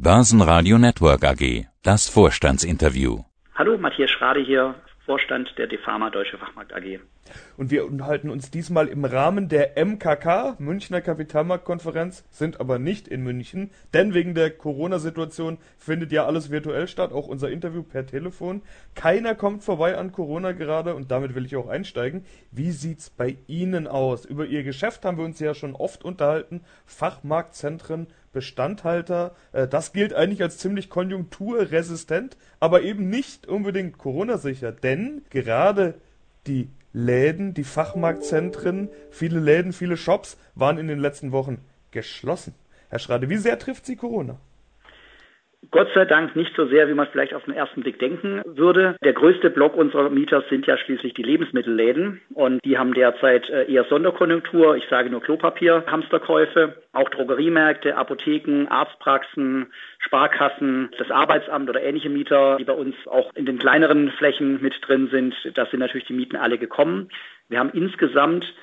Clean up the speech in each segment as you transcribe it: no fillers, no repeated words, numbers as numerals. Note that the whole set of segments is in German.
Börsenradio Network AG, das Vorstandsinterview. Hallo, Matthias Schrade hier, Vorstand der DEFAMA Deutsche Fachmarkt AG. Und wir unterhalten uns diesmal im Rahmen der MKK, Münchner Kapitalmarktkonferenz, sind aber nicht in München, denn wegen der Corona-Situation findet ja alles virtuell statt, auch unser Interview per Telefon. Keiner kommt vorbei an Corona gerade und damit will ich auch einsteigen. Wie sieht's bei Ihnen aus? Über Ihr Geschäft haben wir uns ja schon oft unterhalten. Fachmarktzentren, Bestandhalter, das gilt eigentlich als ziemlich konjunkturresistent, aber eben nicht unbedingt Corona-sicher, denn gerade die Läden, die Fachmarktzentren, viele Läden, viele Shops waren in den letzten Wochen geschlossen. Herr Schrade, wie sehr trifft Sie Corona? Gott sei Dank nicht so sehr, wie man vielleicht auf den ersten Blick denken würde. Der größte Block unserer Mieter sind ja schließlich die Lebensmittelläden und die haben derzeit eher Sonderkonjunktur. Ich sage nur Klopapier, Hamsterkäufe, auch Drogeriemärkte, Apotheken, Arztpraxen, Sparkassen, das Arbeitsamt oder ähnliche Mieter, die bei uns auch in den kleineren Flächen mit drin sind. Da sind natürlich die Mieten alle gekommen. Wir haben insgesamt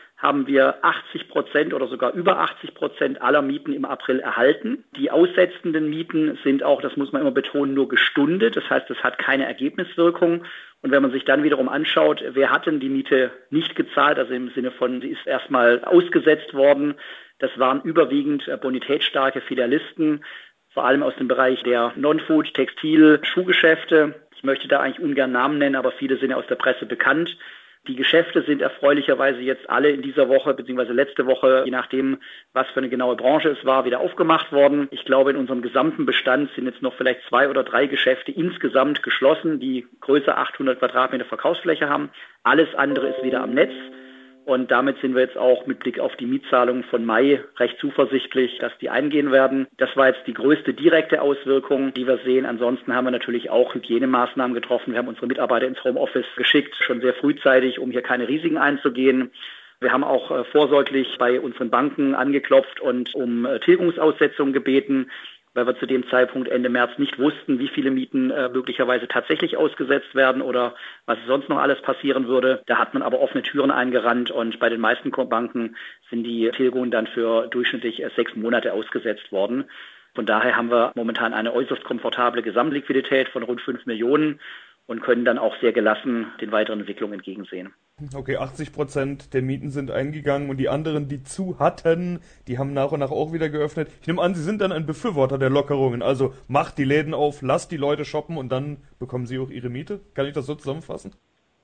80% oder sogar über 80% aller Mieten im April erhalten. Die aussetzenden Mieten sind auch, das muss man immer betonen, nur gestundet. Das heißt, es hat keine Ergebniswirkung. Und wenn man sich dann wiederum anschaut, wer hat denn die Miete nicht gezahlt, also im Sinne von, sie ist erstmal ausgesetzt worden, das waren überwiegend bonitätsstarke Filialisten, vor allem aus dem Bereich der Non-Food, Textil, Schuhgeschäfte. Ich möchte da eigentlich ungern Namen nennen, aber viele sind ja aus der Presse bekannt. Die Geschäfte sind erfreulicherweise jetzt alle in dieser Woche bzw. letzte Woche, je nachdem, was für eine genaue Branche es war, wieder aufgemacht worden. Ich glaube, in unserem gesamten Bestand sind jetzt noch vielleicht 2 oder 3 Geschäfte insgesamt geschlossen, die größer 800 Quadratmeter Verkaufsfläche haben. Alles andere ist wieder am Netz. Und damit sind wir jetzt auch mit Blick auf die Mietzahlungen von Mai recht zuversichtlich, dass die eingehen werden. Das war jetzt die größte direkte Auswirkung, die wir sehen. Ansonsten haben wir natürlich auch Hygienemaßnahmen getroffen. Wir haben unsere Mitarbeiter ins Homeoffice geschickt, schon sehr frühzeitig, um hier keine Risiken einzugehen. Wir haben auch vorsorglich bei unseren Banken angeklopft und um Tilgungsaussetzungen gebeten, weil wir zu dem Zeitpunkt Ende März nicht wussten, wie viele Mieten möglicherweise tatsächlich ausgesetzt werden oder was sonst noch alles passieren würde. Da hat man aber offene Türen eingerannt und bei den meisten Banken sind die Tilgungen dann für durchschnittlich 6 Monate ausgesetzt worden. Von daher haben wir momentan eine äußerst komfortable Gesamtliquidität von rund 5 Millionen und können dann auch sehr gelassen den weiteren Entwicklungen entgegensehen. Okay, 80% der Mieten sind eingegangen und die anderen, die zu hatten, die haben nach und nach auch wieder geöffnet. Ich nehme an, Sie sind dann ein Befürworter der Lockerungen. Also macht die Läden auf, lasst die Leute shoppen und dann bekommen sie auch ihre Miete. Kann ich das so zusammenfassen?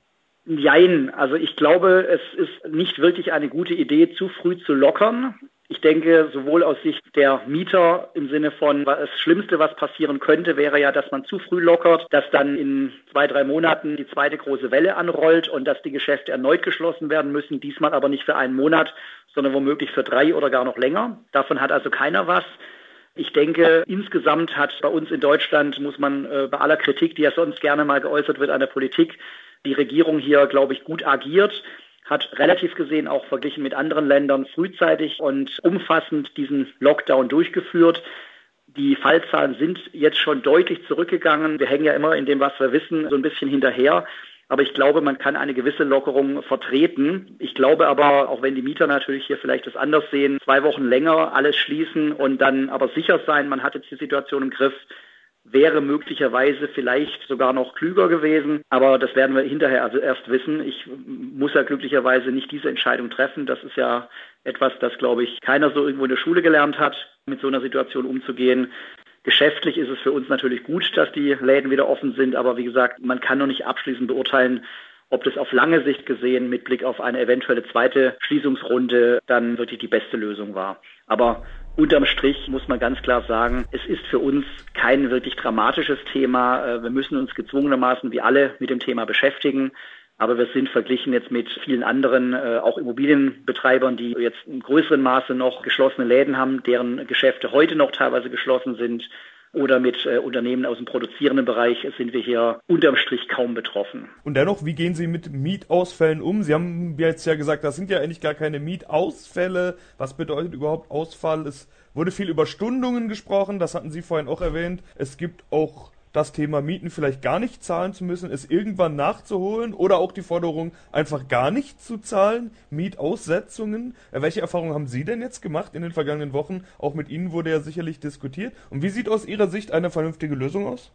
Jein, also ich glaube, es ist nicht wirklich eine gute Idee, zu früh zu lockern. Ich denke, sowohl aus Sicht der Mieter im Sinne von, das Schlimmste, was passieren könnte, wäre ja, dass man zu früh lockert, dass dann in 2, 3 Monaten die zweite große Welle anrollt und dass die Geschäfte erneut geschlossen werden müssen, diesmal aber nicht für einen Monat, sondern womöglich für 3 oder gar noch länger. Davon hat also keiner was. Ich denke, insgesamt hat bei uns in Deutschland, muss man bei aller Kritik, die ja sonst gerne mal geäußert wird an der Politik, die Regierung hier, glaube ich, gut agiert, hat relativ gesehen auch verglichen mit anderen Ländern frühzeitig und umfassend diesen Lockdown durchgeführt. Die Fallzahlen sind jetzt schon deutlich zurückgegangen. Wir hängen ja immer in dem, was wir wissen, so ein bisschen hinterher. Aber ich glaube, man kann eine gewisse Lockerung vertreten. Ich glaube aber, auch wenn die Mieter natürlich hier vielleicht das anders sehen, 2 Wochen länger alles schließen und dann aber sicher sein, man hat jetzt die Situation im Griff, wäre möglicherweise vielleicht sogar noch klüger gewesen. Aber das werden wir hinterher also erst wissen. Ich muss ja glücklicherweise nicht diese Entscheidung treffen. Das ist ja etwas, das, glaube ich, keiner so irgendwo in der Schule gelernt hat, mit so einer Situation umzugehen. Geschäftlich ist es für uns natürlich gut, dass die Läden wieder offen sind. Aber wie gesagt, man kann noch nicht abschließend beurteilen, ob das auf lange Sicht gesehen mit Blick auf eine eventuelle zweite Schließungsrunde dann wirklich die beste Lösung war. Aber unterm Strich muss man ganz klar sagen, es ist für uns kein wirklich dramatisches Thema. Wir müssen uns gezwungenermaßen wie alle mit dem Thema beschäftigen. Aber wir sind verglichen jetzt mit vielen anderen, auch Immobilienbetreibern, die jetzt in größerem Maße noch geschlossene Läden haben, deren Geschäfte heute noch teilweise geschlossen sind, oder mit Unternehmen aus dem produzierenden Bereich sind wir hier unterm Strich kaum betroffen. Und dennoch, wie gehen Sie mit Mietausfällen um? Sie haben jetzt ja gesagt, das sind ja eigentlich gar keine Mietausfälle. Was bedeutet überhaupt Ausfall? Es wurde viel über Stundungen gesprochen, das hatten Sie vorhin auch erwähnt. Es gibt auch das Thema Mieten vielleicht gar nicht zahlen zu müssen, es irgendwann nachzuholen oder auch die Forderung, einfach gar nicht zu zahlen, Mietaussetzungen. Welche Erfahrungen haben Sie denn jetzt gemacht in den vergangenen Wochen? Auch mit Ihnen wurde ja sicherlich diskutiert. Und wie sieht aus Ihrer Sicht eine vernünftige Lösung aus?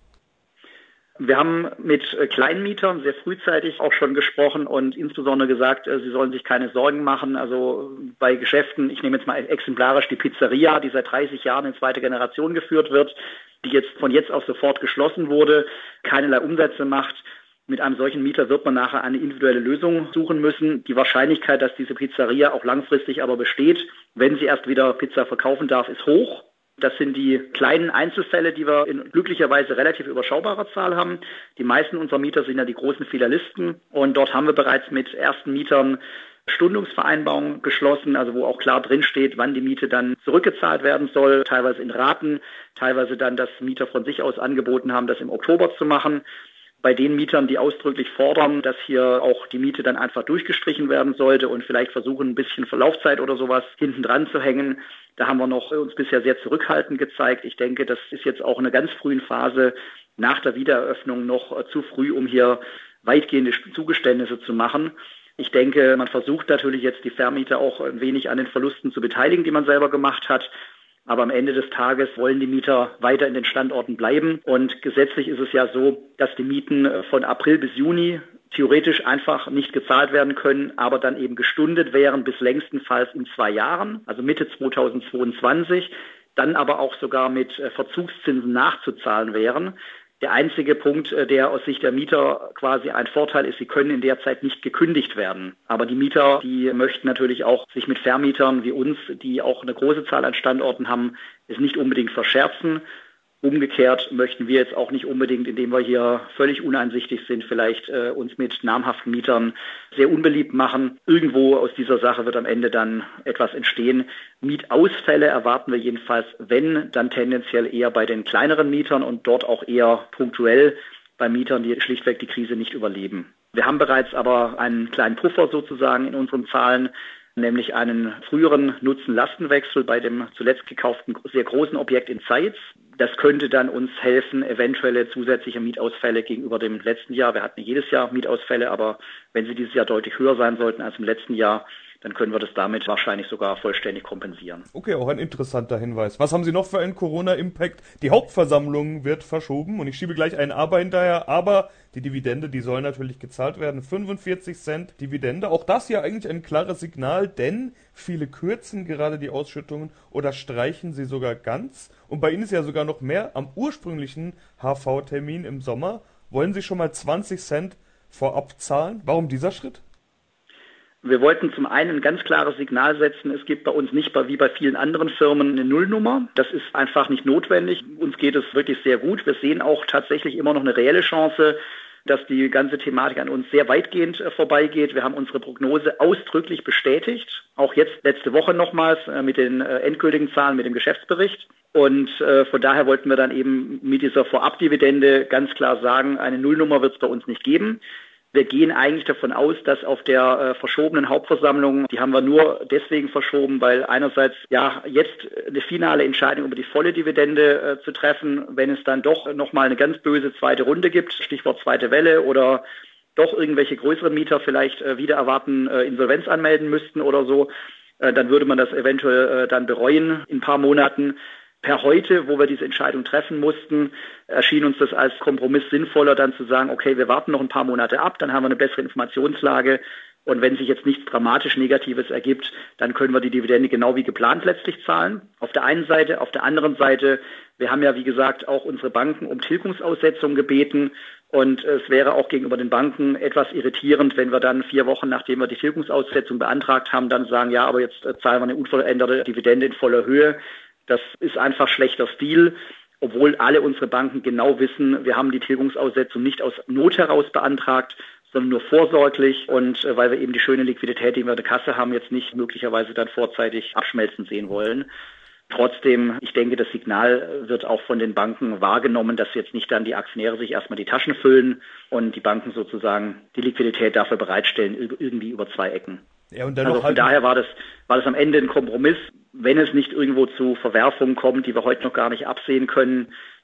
Wir haben mit Kleinmietern sehr frühzeitig auch schon gesprochen und insbesondere gesagt, sie sollen sich keine Sorgen machen. Also bei Geschäften, ich nehme jetzt mal exemplarisch die Pizzeria, die seit 30 Jahren in zweiter Generation geführt wird, die jetzt von jetzt auf sofort geschlossen wurde, keinerlei Umsätze macht. Mit einem solchen Mieter wird man nachher eine individuelle Lösung suchen müssen. Die Wahrscheinlichkeit, dass diese Pizzeria auch langfristig aber besteht, wenn sie erst wieder Pizza verkaufen darf, ist hoch. Das sind die kleinen Einzelfälle, die wir in glücklicherweise relativ überschaubarer Zahl haben. Die meisten unserer Mieter sind ja die großen Filialisten und dort haben wir bereits mit ersten Mietern Stundungsvereinbarungen geschlossen, also wo auch klar drin steht, wann die Miete dann zurückgezahlt werden soll, teilweise in Raten, teilweise dann, dass Mieter von sich aus angeboten haben, das im Oktober zu machen. Bei den Mietern, die ausdrücklich fordern, dass hier auch die Miete dann einfach durchgestrichen werden sollte und vielleicht versuchen, ein bisschen Verlaufzeit oder sowas hinten dran zu hängen, da haben wir noch uns bisher sehr zurückhaltend gezeigt. Ich denke, das ist jetzt auch in einer ganz frühen Phase nach der Wiedereröffnung noch zu früh, um hier weitgehende Zugeständnisse zu machen. Ich denke, man versucht natürlich jetzt die Vermieter auch ein wenig an den Verlusten zu beteiligen, die man selber gemacht hat. Aber am Ende des Tages wollen die Mieter weiter in den Standorten bleiben. Und gesetzlich ist es ja so, dass die Mieten von April bis Juni theoretisch einfach nicht gezahlt werden können, aber dann eben gestundet wären bis längstenfalls in 2 Jahren, also Mitte 2022, dann aber auch sogar mit Verzugszinsen nachzuzahlen wären. Der einzige Punkt, der aus Sicht der Mieter quasi ein Vorteil ist, sie können in der Zeit nicht gekündigt werden. Aber die Mieter, die möchten natürlich auch sich mit Vermietern wie uns, die auch eine große Zahl an Standorten haben, es nicht unbedingt verscherzen. Umgekehrt möchten wir jetzt auch nicht unbedingt, indem wir hier völlig uneinsichtig sind, vielleicht uns mit namhaften Mietern sehr unbeliebt machen. Irgendwo aus dieser Sache wird am Ende dann etwas entstehen. Mietausfälle erwarten wir jedenfalls, wenn, dann tendenziell eher bei den kleineren Mietern und dort auch eher punktuell bei Mietern, die schlichtweg die Krise nicht überleben. Wir haben bereits aber einen kleinen Puffer sozusagen in unseren Zahlen, nämlich einen früheren Nutzen-Lastenwechsel bei dem zuletzt gekauften sehr großen Objekt in Zeitz. Das könnte dann uns helfen, eventuelle zusätzliche Mietausfälle gegenüber dem letzten Jahr. Wir hatten jedes Jahr Mietausfälle, aber wenn sie dieses Jahr deutlich höher sein sollten als im letzten Jahr, dann können wir das damit wahrscheinlich sogar vollständig kompensieren. Okay, auch ein interessanter Hinweis. Was haben Sie noch für einen Corona-Impact? Die Hauptversammlung wird verschoben und ich schiebe gleich ein Aber hinterher, aber die Dividende, die soll natürlich gezahlt werden. 45 Cent Dividende. Auch das ja eigentlich ein klares Signal, denn viele kürzen gerade die Ausschüttungen oder streichen sie sogar ganz. Und bei Ihnen ist ja sogar noch mehr am ursprünglichen HV-Termin im Sommer. Wollen Sie schon mal 20 Cent vorab zahlen? Warum dieser Schritt? Wir wollten zum einen ein ganz klares Signal setzen, es gibt bei uns nicht wie bei vielen anderen Firmen eine Nullnummer. Das ist einfach nicht notwendig. Uns geht es wirklich sehr gut. Wir sehen auch tatsächlich immer noch eine reelle Chance, dass die ganze Thematik an uns sehr weitgehend vorbeigeht. Wir haben unsere Prognose ausdrücklich bestätigt, auch jetzt letzte Woche nochmals mit den endgültigen Zahlen, mit dem Geschäftsbericht. Und von daher wollten wir dann eben mit dieser Vorabdividende ganz klar sagen, eine Nullnummer wird es bei uns nicht geben. Wir gehen eigentlich davon aus, dass auf der verschobenen Hauptversammlung, die haben wir nur deswegen verschoben, weil einerseits ja jetzt eine finale Entscheidung über die volle Dividende zu treffen, wenn es dann doch nochmal eine ganz böse zweite Runde gibt, Stichwort zweite Welle oder doch irgendwelche größeren Mieter vielleicht wieder erwarten, Insolvenz anmelden müssten oder so, dann würde man das eventuell dann bereuen in ein paar Monaten. Per heute, wo wir diese Entscheidung treffen mussten, erschien uns das als Kompromiss sinnvoller, dann zu sagen, okay, wir warten noch ein paar Monate ab, dann haben wir eine bessere Informationslage und wenn sich jetzt nichts dramatisch Negatives ergibt, dann können wir die Dividende genau wie geplant letztlich zahlen. Auf der einen Seite, auf der anderen Seite, wir haben ja wie gesagt auch unsere Banken um Tilgungsaussetzung gebeten und es wäre auch gegenüber den Banken etwas irritierend, wenn wir dann 4 Wochen, nachdem wir die Tilgungsaussetzung beantragt haben, dann sagen, ja, aber jetzt zahlen wir eine unveränderte Dividende in voller Höhe. Das ist einfach schlechter Stil, obwohl alle unsere Banken genau wissen, wir haben die Tilgungsaussetzung nicht aus Not heraus beantragt, sondern nur vorsorglich und weil wir eben die schöne Liquidität, die wir in der Kasse haben, jetzt nicht möglicherweise dann vorzeitig abschmelzen sehen wollen. Trotzdem, ich denke, das Signal wird auch von den Banken wahrgenommen, dass jetzt nicht dann die Aktionäre sich erstmal die Taschen füllen und die Banken sozusagen die Liquidität dafür bereitstellen, irgendwie über 2 Ecken. Ja, und dann also von daher war das am Ende ein Kompromiss. Wenn es nicht irgendwo zu Verwerfungen kommt, die wir heute noch gar nicht absehen können,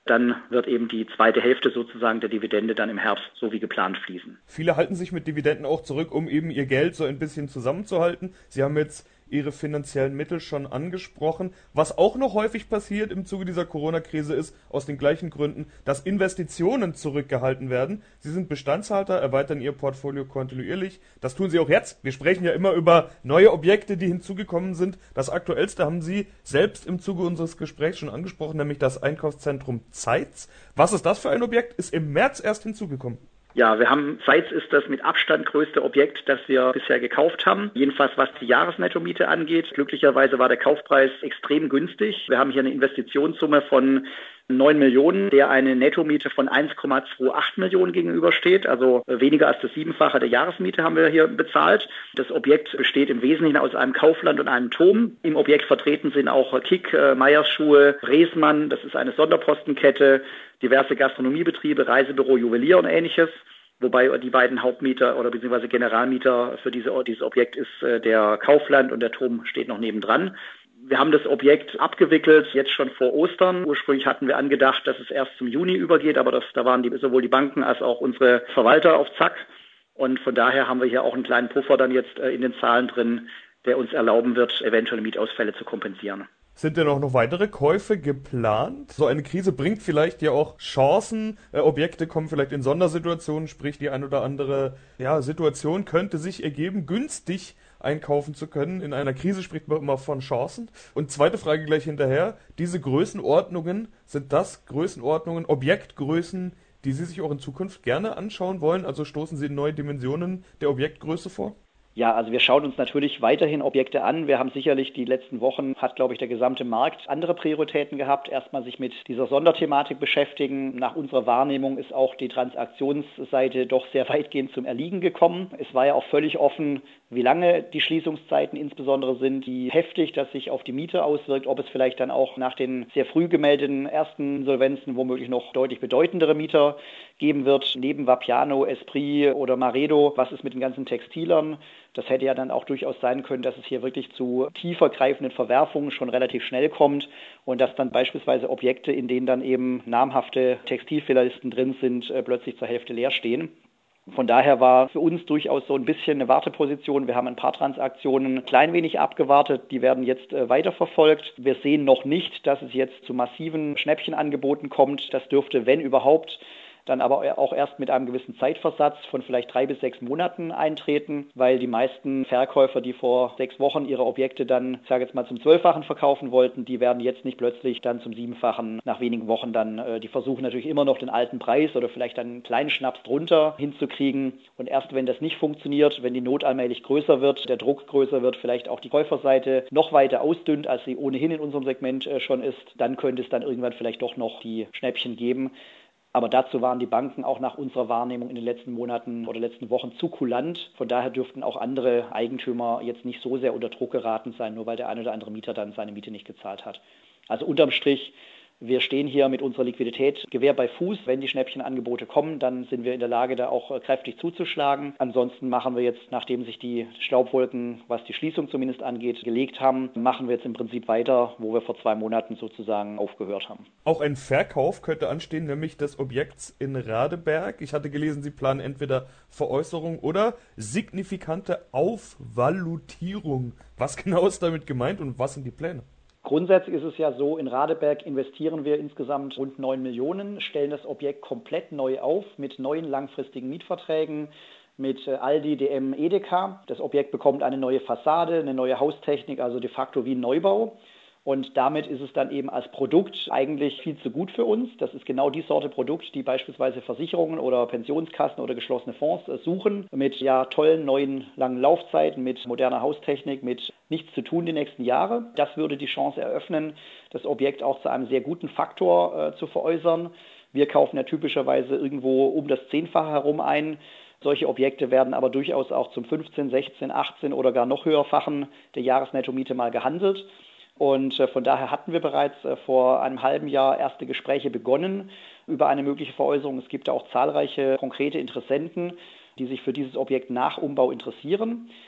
dann wird eben die zweite Hälfte sozusagen der Dividende dann im Herbst so wie geplant fließen. Viele halten sich mit Dividenden auch zurück, um eben ihr Geld so ein bisschen zusammenzuhalten. Sie haben jetzt Ihre finanziellen Mittel schon angesprochen. Was auch noch häufig passiert im Zuge dieser Corona-Krise ist, aus den gleichen Gründen, dass Investitionen zurückgehalten werden. Sie sind Bestandshalter, erweitern Ihr Portfolio kontinuierlich. Das tun Sie auch jetzt. Wir sprechen ja immer über neue Objekte, die hinzugekommen sind. Das aktuellste haben Sie selbst im Zuge unseres Gesprächs schon angesprochen, nämlich das Einkaufszentrum Zeitz. Was ist das für ein Objekt? Ist im März erst hinzugekommen. Ja, Zeitz ist das mit Abstand größte Objekt, das wir bisher gekauft haben. Jedenfalls was die Jahresnettomiete angeht. Glücklicherweise war der Kaufpreis extrem günstig. Wir haben hier eine Investitionssumme von 9 Millionen, der eine Nettomiete von 1,28 Millionen gegenübersteht. Also weniger als das Siebenfache der Jahresmiete haben wir hier bezahlt. Das Objekt besteht im Wesentlichen aus einem Kaufland und einem Turm. Im Objekt vertreten sind auch Kick, Meyers Schuhe, Reesmann, das ist eine Sonderpostenkette, diverse Gastronomiebetriebe, Reisebüro, Juwelier und ähnliches. Wobei die beiden Hauptmieter oder beziehungsweise Generalmieter für dieses Objekt ist der Kaufland und der Turm steht noch nebendran. Wir haben das Objekt abgewickelt, jetzt schon vor Ostern. Ursprünglich hatten wir angedacht, dass es erst zum Juni übergeht, aber da waren sowohl die Banken als auch unsere Verwalter auf Zack. Und von daher haben wir hier auch einen kleinen Puffer dann jetzt in den Zahlen drin, der uns erlauben wird, eventuelle Mietausfälle zu kompensieren. Sind denn auch noch weitere Käufe geplant? So eine Krise bringt vielleicht ja auch Chancen. Objekte kommen vielleicht in Sondersituationen, sprich die ein oder andere Situation könnte sich ergeben, günstig einkaufen zu können. In einer Krise spricht man immer von Chancen. Und zweite Frage gleich hinterher. Diese Größenordnungen, sind das Größenordnungen, Objektgrößen, die Sie sich auch in Zukunft gerne anschauen wollen? Also stoßen Sie in neue Dimensionen der Objektgröße vor? Ja, also wir schauen uns natürlich weiterhin Objekte an. Wir haben sicherlich die letzten Wochen, hat glaube ich der gesamte Markt andere Prioritäten gehabt. Erstmal sich mit dieser Sonderthematik beschäftigen. Nach unserer Wahrnehmung ist auch die Transaktionsseite doch sehr weitgehend zum Erliegen gekommen. Es war ja auch völlig offen, wie lange die Schließungszeiten insbesondere sind, wie heftig das sich auf die Miete auswirkt, ob es vielleicht dann auch nach den sehr früh gemeldeten ersten Insolvenzen womöglich noch deutlich bedeutendere Mieter geben wird. Neben Vapiano, Esprit oder Maredo, was ist mit den ganzen Textilern? Das hätte ja dann auch durchaus sein können, dass es hier wirklich zu tiefer greifenden Verwerfungen schon relativ schnell kommt und dass dann beispielsweise Objekte, in denen dann eben namhafte Textilfilialisten drin sind, plötzlich zur Hälfte leer stehen. Von daher war für uns durchaus so ein bisschen eine Warteposition. Wir haben ein paar Transaktionen ein klein wenig abgewartet. Die werden jetzt weiterverfolgt. Wir sehen noch nicht, dass es jetzt zu massiven Schnäppchenangeboten kommt. Das dürfte, wenn überhaupt, dann aber auch erst mit einem gewissen Zeitversatz von vielleicht 3 bis 6 Monaten eintreten, weil die meisten Verkäufer, die vor 6 Wochen ihre Objekte dann, ich sage jetzt mal, zum 12-fachen verkaufen wollten, die werden jetzt nicht plötzlich dann zum 7-fachen nach wenigen Wochen dann, die versuchen natürlich immer noch den alten Preis oder vielleicht dann einen kleinen Schnaps drunter hinzukriegen. Und erst wenn das nicht funktioniert, wenn die Not allmählich größer wird, der Druck größer wird, vielleicht auch die Käuferseite noch weiter ausdünnt, als sie ohnehin in unserem Segment schon ist, dann könnte es dann irgendwann vielleicht doch noch die Schnäppchen geben. Aber dazu waren die Banken auch nach unserer Wahrnehmung in den letzten Monaten oder letzten Wochen zu kulant. Von daher dürften auch andere Eigentümer jetzt nicht so sehr unter Druck geraten sein, nur weil der ein oder andere Mieter dann seine Miete nicht gezahlt hat. Also unterm Strich, wir stehen hier mit unserer Liquidität Gewehr bei Fuß. Wenn die Schnäppchenangebote kommen, dann sind wir in der Lage, da auch kräftig zuzuschlagen. Ansonsten machen wir jetzt, nachdem sich die Staubwolken, was die Schließung zumindest angeht, gelegt haben, machen wir jetzt im Prinzip weiter, wo wir vor 2 Monaten sozusagen aufgehört haben. Auch ein Verkauf könnte anstehen, nämlich des Objekts in Radeberg. Ich hatte gelesen, Sie planen entweder Veräußerung oder signifikante Aufvalutierung. Was genau ist damit gemeint und was sind die Pläne? Grundsätzlich ist es ja so, in Radeberg investieren wir insgesamt rund 9 Millionen, stellen das Objekt komplett neu auf mit neuen langfristigen Mietverträgen mit Aldi, DM, Edeka. Das Objekt bekommt eine neue Fassade, eine neue Haustechnik, also de facto wie ein Neubau. Und damit ist es dann eben als Produkt eigentlich viel zu gut für uns. Das ist genau die Sorte Produkt, die beispielsweise Versicherungen oder Pensionskassen oder geschlossene Fonds suchen. Mit tollen neuen langen Laufzeiten, mit moderner Haustechnik, mit nichts zu tun die nächsten Jahre. Das würde die Chance eröffnen, das Objekt auch zu einem sehr guten Faktor zu veräußern. Wir kaufen ja typischerweise irgendwo um das 10-fache herum ein. Solche Objekte werden aber durchaus auch zum 15, 16, 18 oder gar noch höherfachen der Jahresnettomiete mal gehandelt. Und von daher hatten wir bereits vor einem halben Jahr erste Gespräche begonnen über eine mögliche Veräußerung. Es gibt da auch zahlreiche konkrete Interessenten, die sich für dieses Objekt nach Umbau interessieren.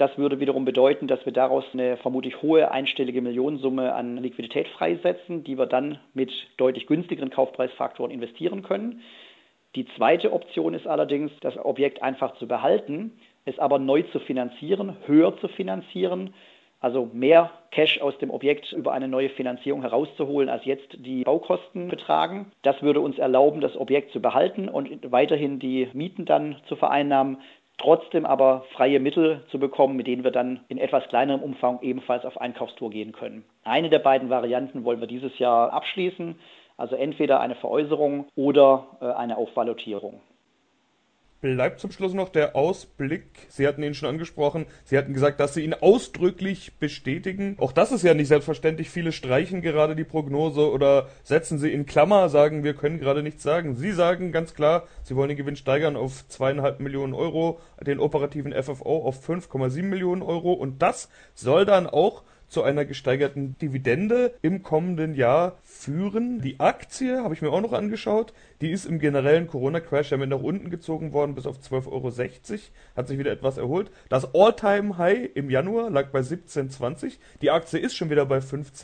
Das würde wiederum bedeuten, dass wir daraus eine vermutlich hohe einstellige Millionensumme an Liquidität freisetzen, die wir dann mit deutlich günstigeren Kaufpreisfaktoren investieren können. Die zweite Option ist allerdings, das Objekt einfach zu behalten, es aber neu zu finanzieren, höher zu finanzieren, also mehr Cash aus dem Objekt über eine neue Finanzierung herauszuholen, als jetzt die Baukosten betragen. Das würde uns erlauben, das Objekt zu behalten und weiterhin die Mieten dann zu vereinnahmen, trotzdem aber freie Mittel zu bekommen, mit denen wir dann in etwas kleinerem Umfang ebenfalls auf Einkaufstour gehen können. Eine der beiden Varianten wollen wir dieses Jahr abschließen, also entweder eine Veräußerung oder eine Aufvalutierung. Bleibt zum Schluss noch der Ausblick. Sie hatten ihn schon angesprochen. Sie hatten gesagt, dass Sie ihn ausdrücklich bestätigen. Auch das ist ja nicht selbstverständlich. Viele streichen gerade die Prognose oder setzen sie in Klammer, sagen, wir können gerade nichts sagen. Sie sagen ganz klar, Sie wollen den Gewinn steigern auf 2,5 Millionen Euro, den operativen FFO auf 5,7 Millionen Euro. Und das soll dann auch zu einer gesteigerten Dividende im kommenden Jahr führen. Die Aktie, habe ich mir auch noch angeschaut, die ist im generellen Corona-Crash ja mit nach unten gezogen worden bis auf 12,60 Euro, hat sich wieder etwas erholt. Das All-Time-High im Januar lag bei 17,20. Die Aktie ist schon wieder bei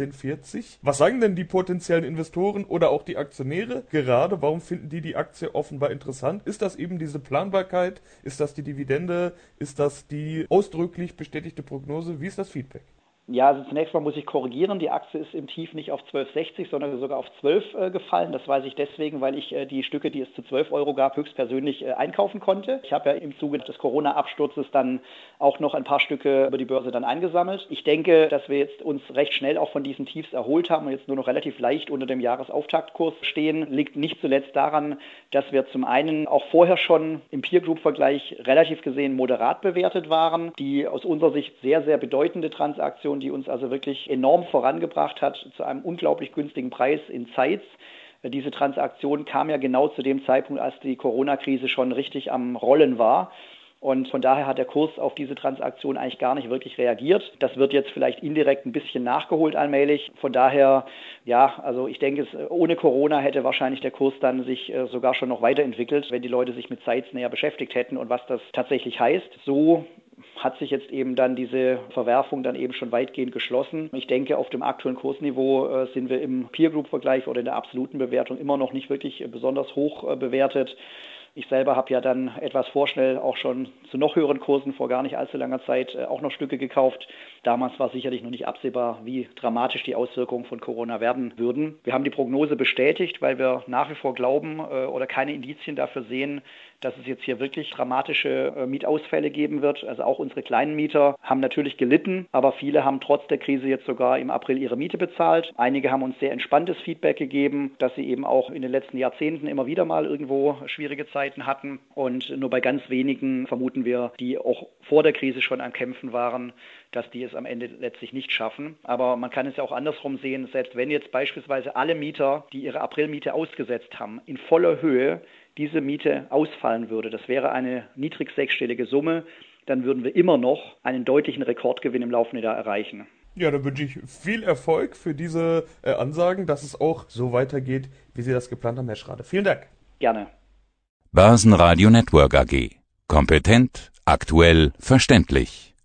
15,40. Was sagen denn die potenziellen Investoren oder auch die Aktionäre gerade? Warum finden die Aktie offenbar interessant? Ist das eben diese Planbarkeit? Ist das die Dividende? Ist das die ausdrücklich bestätigte Prognose? Wie ist das Feedback? Ja, also zunächst mal muss ich korrigieren, die Aktie ist im Tief nicht auf 12,60, sondern sogar auf 12 gefallen. Das weiß ich deswegen, weil ich die Stücke, die es zu 12 Euro gab, höchstpersönlich einkaufen konnte. Ich habe ja im Zuge des Corona-Absturzes dann auch noch ein paar Stücke über die Börse dann eingesammelt. Ich denke, dass wir jetzt uns recht schnell auch von diesen Tiefs erholt haben und jetzt nur noch relativ leicht unter dem Jahresauftaktkurs stehen. Liegt nicht zuletzt daran, dass wir zum einen auch vorher schon im Peer-Group-Vergleich relativ gesehen moderat bewertet waren. Die aus unserer Sicht sehr, sehr bedeutende Transaktion, die uns also wirklich enorm vorangebracht hat zu einem unglaublich günstigen Preis in Zeitz. Diese Transaktion kam ja genau zu dem Zeitpunkt, als die Corona-Krise schon richtig am Rollen war. Und von daher hat der Kurs auf diese Transaktion eigentlich gar nicht wirklich reagiert. Das wird jetzt vielleicht indirekt ein bisschen nachgeholt allmählich. Von daher, ja, also ich denke, ohne Corona hätte wahrscheinlich der Kurs dann sich sogar schon noch weiterentwickelt, wenn die Leute sich mit Zeitz näher beschäftigt hätten und was das tatsächlich heißt. So hat sich jetzt eben dann diese Verwerfung dann eben schon weitgehend geschlossen. Ich denke, auf dem aktuellen Kursniveau sind wir im Peer-Group-Vergleich oder in der absoluten Bewertung immer noch nicht wirklich besonders hoch bewertet. Ich selber habe ja dann etwas vorschnell auch schon zu noch höheren Kursen vor gar nicht allzu langer Zeit auch noch Stücke gekauft. Damals war sicherlich noch nicht absehbar, wie dramatisch die Auswirkungen von Corona werden würden. Wir haben die Prognose bestätigt, weil wir nach wie vor glauben oder keine Indizien dafür sehen, dass es jetzt hier wirklich dramatische Mietausfälle geben wird. Also auch unsere kleinen Mieter haben natürlich gelitten, aber viele haben trotz der Krise jetzt sogar im April ihre Miete bezahlt. Einige haben uns sehr entspanntes Feedback gegeben, dass sie eben auch in den letzten Jahrzehnten immer wieder mal irgendwo schwierige Zeiten hatten. Und nur bei ganz wenigen vermuten wir, die auch vor der Krise schon am Kämpfen waren, dass die es am Ende letztlich nicht schaffen. Aber man kann es ja auch andersrum sehen, selbst wenn jetzt beispielsweise alle Mieter, die ihre Aprilmiete ausgesetzt haben, in voller Höhe diese Miete ausfallen würde, das wäre eine niedrig sechsstellige Summe, dann würden wir immer noch einen deutlichen Rekordgewinn im laufenden Jahr erreichen. Ja, dann wünsche ich viel Erfolg für diese Ansagen, dass es auch so weitergeht, wie Sie das geplant haben, Herr Schrade. Vielen Dank. Gerne. Börsenradio Network AG. Kompetent, aktuell, verständlich.